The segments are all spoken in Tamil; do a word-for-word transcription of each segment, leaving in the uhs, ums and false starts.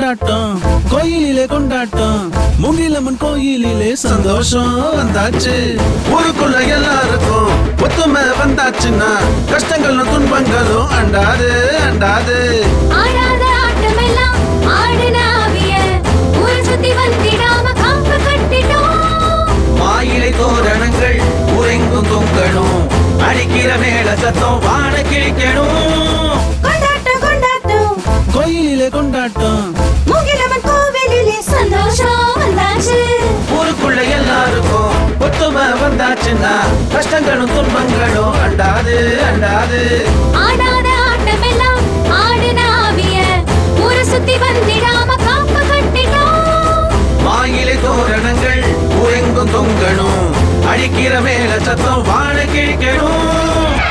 கொண்டாட்டம் கோயிலிலே கொண்டாட்டம் மூங்கிலம்மன் கோயிலிலே சந்தோஷம் வந்தாச்சு. ஊருக்குள்ள எல்லாருக்கும் ஒத்துமை வந்தாச்சுன்னா கஷ்டங்களும் துன்பங்களும் அண்டாது அண்டாது. ஆடாத ஆட்டமெல்லாம் ஆடின ஆவிய ஊரை சுத்தி வந்திடாம காப்பு கட்டிட்டோம். மாயிலை தோரணங்கள் உறைங்கும் தொங்கணும், அடிக்கிற மேல சத்தம் வான கிழிக்கணும். கொண்டாட்டம் கொண்டாட்டம் கோயிலிலே கொண்டாட்டம் மூங்கிலம்மன் கோவிலிலே சந்தோஷம் வந்தாச்சு. ஊருக்குள்ள எல்லாருக்கும் ஒத்துமை வந்தாச்சுன்னா கஷ்டங்களும் துன்பங்களும் அண்டாது அண்டாது. ஆடாத ஆட்டமெல்லாம் ஆடின ஆவிய ஊரை சுத்தி வந்திடாம காப்பு கட்டிட்டோம். மாயிலை தோரணங்கள் உறைங்கும் தொங்கணும், அடிக்கிற மேல சத்தம் வான கிழிக்கணும்.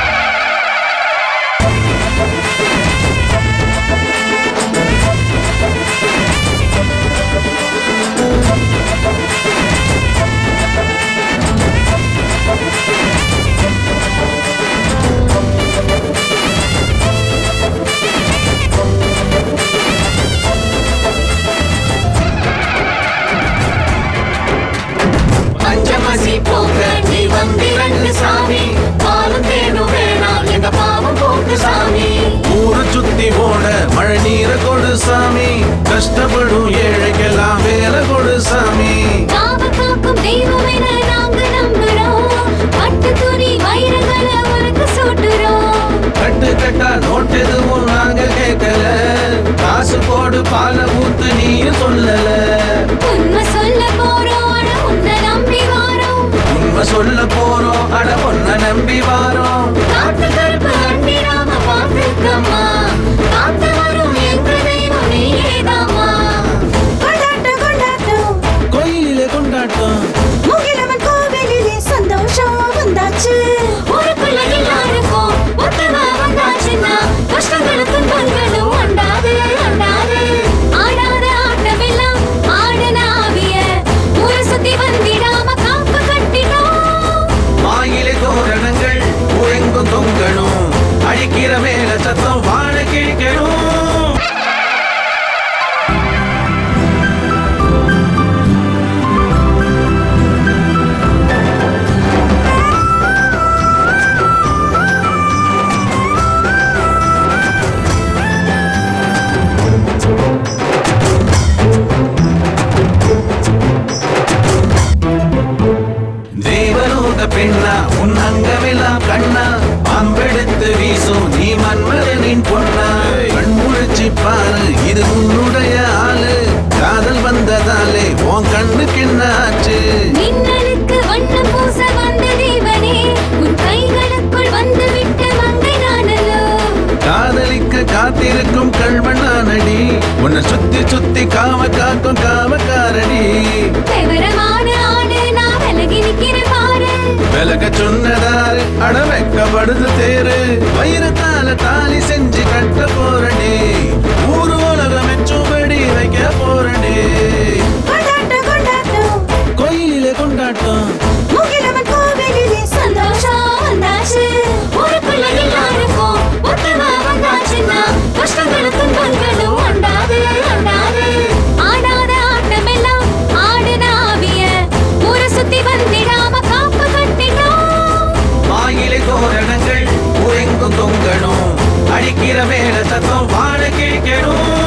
பஞ்சமசி போங்க நீ வந்திரண்டு சாமி, பாலும் தேனும் வேணாம் எங்க பாவம் போக்கு சாமி. ஊரு சுத்தி போன மழை நீர கொடு சாமி, கஷ்டப்படும் ஏழைக்கெல்லாம் வேலை கொடு சாமி. காவ காக்கும் தெய்வம் என நாங்க நம்புறோம், பட்டு துணி வைரங்களை உனக்கு சூட்டுறோம். கட்டு கட்டா நோட்டு எதுவும் நாங்க கேட்கல, காசு போடு பால ஊத்து நீயும் சொல்லல. உண்மை சொல்ல போறோம் ஆனா உன்னை நம்பி வாரோம், உண்மை சொல்ல போறோம் அட பொண்ண நம்பி வாரோம். காத்து கருப்பு அண்டிராம பார்த்துக்கம்மா, காத்து வரும் எங்க தெய்வம் நீயேதாம்மா. கொண்டாட்டம் கொண்டாட்டம் கோயிலிலே கொண்டாட்டம் மூங்கிலம்மன் கோவிலிலே சந்தோஷம் வந்தாச்சு. ஊருக்குள்ள எல்லாருக்கும் ஒத்துமை வந்தாச்சுன்னா கஷ்டங்களும் துன்பங்களும் அண்டாது அண்டாது. ஆடாத ஆட்டமெல்லாம் ஆடின ஆவிய ஊரை சுத்தி வந்திடாம காப்பு கட்டிட்டோம். மாயிலை தோரணங்கள் உறைங்கும் தொங்கணும், அடிக்கிற மேல சத்தம் வான கிழிக்கணும். தேவலோக பெண்ணா உன் அங்கமெல்லாம் கண்ணா, அம்பெடுத்து வீசும் நீ மன்மரனின் பொண்ணா. கண் முழிச்சு பாரு இது உன்னுடைய ஆளு, காதல் வந்ததாலே உன் கண்ணுக்கு என்ன ஆச்சு? மின்னலுக்கு வண்ணம் பூச வந்த தேவனே, உன் கைகளுக்குள் வந்து விட்ட மங்கை நானல்லோ. காதலிக்க காத்திருக்கும் கல்வனானடி, உன்னை சுத்தி சுத்தி காம காக்கும் காமக்காரடி. விவரமான ஆளு நான் விலகி நிக்கிறேன் பாரு, விலக சொன்னதாரு அட வைக்கப்படுது தேரு. வைரத்தால தாலி செஞ்சு கட்ட போறடி, ஊரு உலகம் மெச்சும்படி வைக்க போறடி. கொண்டாட்டம் கொண்டாட்டம் கோயிலிலே கொண்டாட்டம் மூங்கிலம்மன் கோவிலிலே சந்தோஷம் வந்தாச்சு. ஊருக்குள்ள எல்லாருக்கும் ஒத்துமை வந்தாச்சுன்னா கஷ்டங்களும் துன்பங்களும் அண்டாது அண்டாது. ஆடாத ஆட்டமெல்லாம் ஆடின ஆவிய ஊரை சுத்தி வந்திடாம காப்பு கட்டிட்டோம். மாயிலை தோரணங்கள் உறைங்கும் தொங்கணும், அடிக்கிற மேல சத்தம் வான கிழிக்கணும்.